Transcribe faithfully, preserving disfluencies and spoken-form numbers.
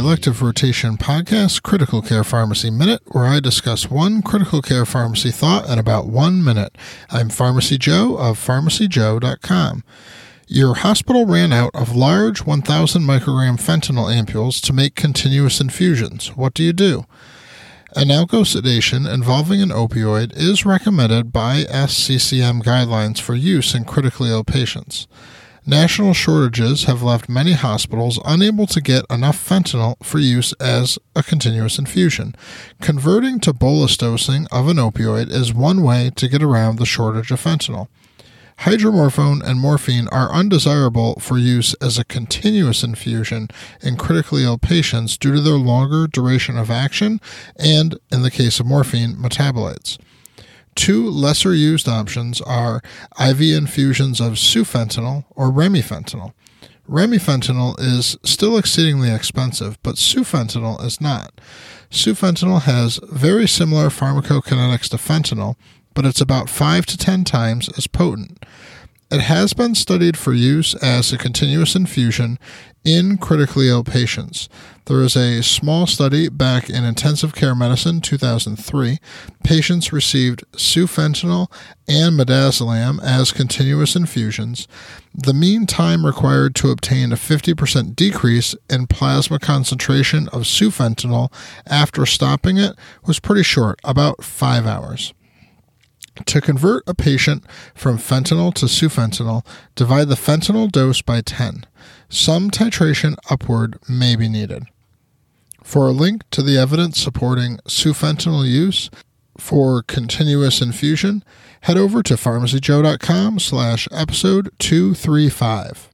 Elective Rotation Podcast, Critical Care Pharmacy Minute, where I discuss one critical care pharmacy thought in about one minute. I'm Pharmacy Joe of pharmacy joe dot com. Your hospital ran out of large one thousand microgram fentanyl ampules to make continuous infusions. What do you do? Analgo sedation involving an opioid is recommended by S C C M guidelines for use in critically ill patients. National shortages have left many hospitals unable to get enough fentanyl for use as a continuous infusion. Converting to bolus dosing of an opioid is one way to get around the shortage of fentanyl. Hydromorphone and morphine are undesirable for use as a continuous infusion in critically ill patients due to their longer duration of action and, in the case of morphine, metabolites. Two lesser-used options are I V infusions of sufentanil or remifentanil. Remifentanil is still exceedingly expensive, but sufentanil is not. Sufentanil has very similar pharmacokinetics to fentanyl, but it's about five to ten times as potent. It has been studied for use as a continuous infusion in critically ill patients. There is a small study back in Intensive Care Medicine two thousand three. Patients received sufentanil and midazolam as continuous infusions. The mean time required to obtain a fifty percent decrease in plasma concentration of sufentanil after stopping it was pretty short, about five hours. To convert a patient from fentanyl to sufentanil, divide the fentanyl dose by ten. Some titration upward may be needed. For a link to the evidence supporting sufentanil use for continuous infusion, head over to pharmacy joe dot com slash episode two thirty-five.